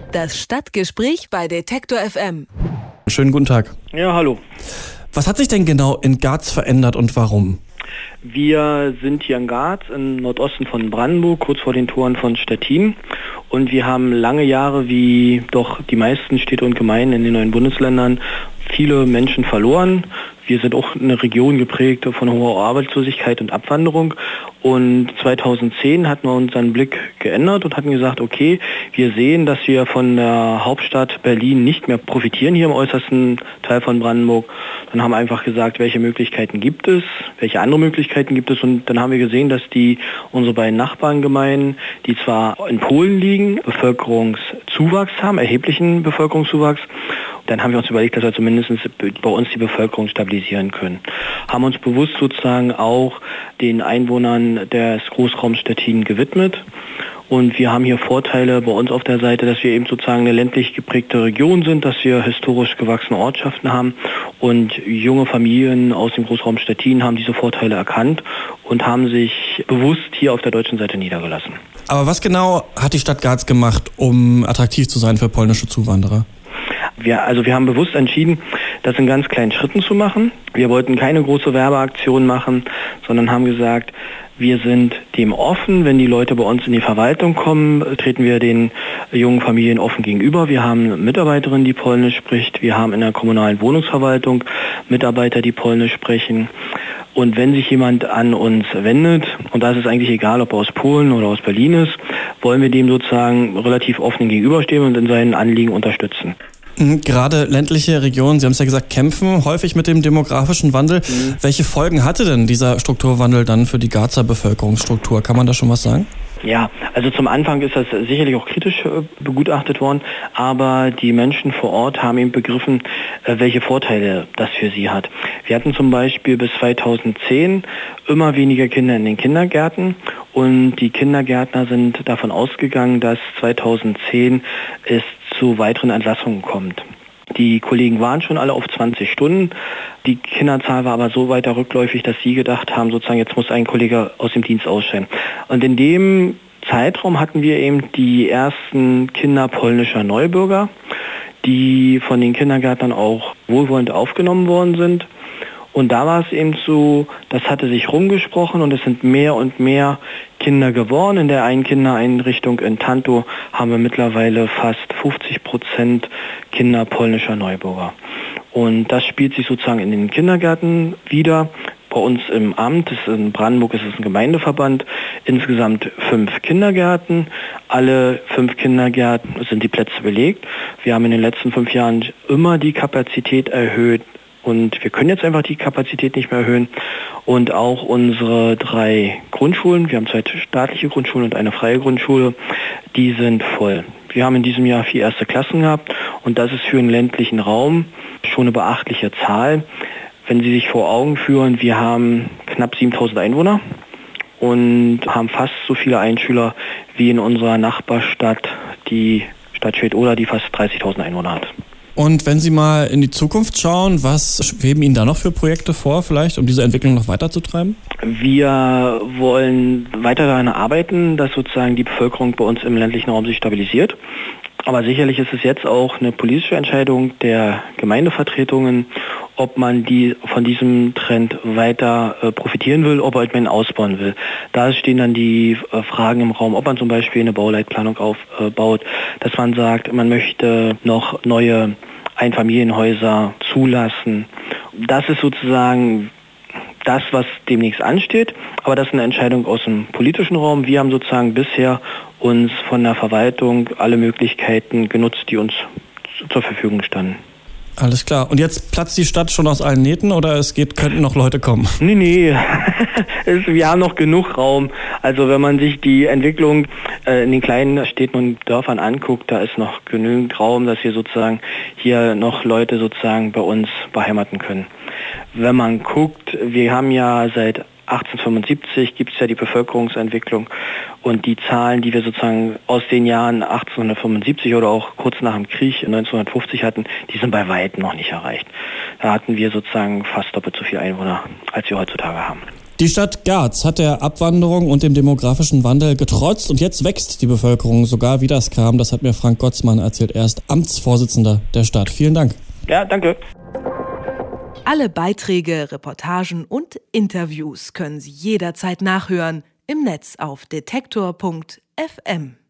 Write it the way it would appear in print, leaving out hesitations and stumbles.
Das Stadtgespräch bei Detektor FM. Schönen guten Tag. Ja, hallo. Was hat sich denn genau in Garz verändert und warum? Wir sind hier in Garz im Nordosten von Brandenburg, kurz vor den Toren von Stettin. Und wir haben lange Jahre, wie doch die meisten Städte und Gemeinden in den neuen Bundesländern, viele Menschen verloren. Wir sind auch eine Region geprägt von hoher Arbeitslosigkeit und Abwanderung. Und 2010 hatten wir unseren Blick geändert und hatten gesagt, okay, wir sehen, dass wir von der Hauptstadt Berlin nicht mehr profitieren hier im äußersten Teil von Brandenburg. Dann haben wir einfach gesagt, welche Möglichkeiten gibt es, welche andere Möglichkeiten gibt es. Und dann haben wir gesehen, dass unsere beiden Nachbargemeinden, die zwar in Polen liegen, Bevölkerungszuwachs haben, erheblichen Bevölkerungszuwachs. Dann haben wir uns überlegt, dass wir zumindest bei uns die Bevölkerung stabilisieren können. Haben uns bewusst sozusagen auch den Einwohnern des Großraums Stettin gewidmet. Und wir haben hier Vorteile bei uns auf der Seite, dass wir eben sozusagen eine ländlich geprägte Region sind, dass wir historisch gewachsene Ortschaften haben. Und junge Familien aus dem Großraum Stettin haben diese Vorteile erkannt und haben sich bewusst hier auf der deutschen Seite niedergelassen. Aber was genau hat die Stadt Garz gemacht, um attraktiv zu sein für polnische Zuwanderer? Wir haben bewusst entschieden, das in ganz kleinen Schritten zu machen. Wir wollten keine große Werbeaktion machen, sondern haben gesagt, wir sind dem offen. Wenn die Leute bei uns in die Verwaltung kommen, treten wir den jungen Familien offen gegenüber. Wir haben eine Mitarbeiterin, die Polnisch spricht. Wir haben in der kommunalen Wohnungsverwaltung Mitarbeiter, die Polnisch sprechen. Und wenn sich jemand an uns wendet, und da ist es eigentlich egal, ob er aus Polen oder aus Berlin ist, wollen wir dem sozusagen relativ offen gegenüberstehen und in seinen Anliegen unterstützen. Gerade ländliche Regionen, Sie haben es ja gesagt, kämpfen häufig mit dem demografischen Wandel. Welche Folgen hatte denn dieser Strukturwandel dann für die Garzer Bevölkerungsstruktur? Kann man da schon was sagen? Ja, also zum Anfang ist das sicherlich auch kritisch begutachtet worden, aber die Menschen vor Ort haben eben begriffen, welche Vorteile das für sie hat. Wir hatten zum Beispiel bis 2010 immer weniger Kinder in den Kindergärten und die Kindergärtner sind davon ausgegangen, dass 2010 es zu weiteren Entlassungen kommt. Die Kollegen waren schon alle auf 20 Stunden. Die Kinderzahl war aber so weiter rückläufig, dass sie gedacht haben, sozusagen jetzt muss ein Kollege aus dem Dienst ausscheiden. Und in dem Zeitraum hatten wir eben die ersten Kinder polnischer Neubürger, die von den Kindergärtnern auch wohlwollend aufgenommen worden sind. Und da war es eben so, das hatte sich rumgesprochen und es sind mehr und mehr Kinder geworden. In der einen Kindereinrichtung in Tantow haben wir mittlerweile fast 50% Kinder polnischer Neubürger. Und das spielt sich sozusagen in den Kindergärten wieder. Bei uns im Amt, in Brandenburg ist es ein Gemeindeverband, insgesamt 5 Kindergärten. Alle 5 Kindergärten sind die Plätze belegt. Wir haben in den letzten 5 Jahren immer die Kapazität erhöht. Und wir können jetzt einfach die Kapazität nicht mehr erhöhen. Und auch unsere 3 Grundschulen, wir haben 2 staatliche Grundschulen und eine freie Grundschule, die sind voll. Wir haben in diesem Jahr 4 erste Klassen gehabt und das ist für einen ländlichen Raum schon eine beachtliche Zahl. Wenn Sie sich vor Augen führen, wir haben knapp 7.000 Einwohner und haben fast so viele Einschüler wie in unserer Nachbarstadt, die Stadt Schwedt-Oder, die fast 30.000 Einwohner hat. Und wenn Sie mal in die Zukunft schauen, was schweben Ihnen da noch für Projekte vor, vielleicht, um diese Entwicklung noch weiterzutreiben? Wir wollen weiter daran arbeiten, dass sozusagen die Bevölkerung bei uns im ländlichen Raum sich stabilisiert. Aber sicherlich ist es jetzt auch eine politische Entscheidung der Gemeindevertretungen, ob man von diesem Trend weiter profitieren will, ob man ihn ausbauen will. Da stehen dann die Fragen im Raum, ob man zum Beispiel eine Bauleitplanung aufbaut, dass man sagt, man möchte noch neue Einfamilienhäuser zulassen. Das ist sozusagen das, was demnächst ansteht, aber das ist eine Entscheidung aus dem politischen Raum. Wir haben sozusagen bisher uns von der Verwaltung alle Möglichkeiten genutzt, die uns zur Verfügung standen. Alles klar. Und jetzt platzt die Stadt schon aus allen Nähten oder könnten noch Leute kommen? Nee. Wir haben noch genug Raum. Also wenn man sich die Entwicklung in den kleinen Städten und Dörfern anguckt, da ist noch genügend Raum, dass wir sozusagen hier noch Leute sozusagen bei uns beheimaten können. Wenn man guckt, wir haben ja seit 1875 gibt es ja die Bevölkerungsentwicklung und die Zahlen, die wir sozusagen aus den Jahren 1875 oder auch kurz nach dem Krieg 1950 hatten, die sind bei weitem noch nicht erreicht. Da hatten wir sozusagen fast doppelt so viele Einwohner, als wir heutzutage haben. Die Stadt Garz hat der Abwanderung und dem demografischen Wandel getrotzt und jetzt wächst die Bevölkerung sogar, wie das kam. Das hat mir Frank Gotzmann erzählt. Er ist Amtsvorsitzender der Stadt. Vielen Dank. Ja, danke. Alle Beiträge, Reportagen und Interviews können Sie jederzeit nachhören im Netz auf detektor.fm.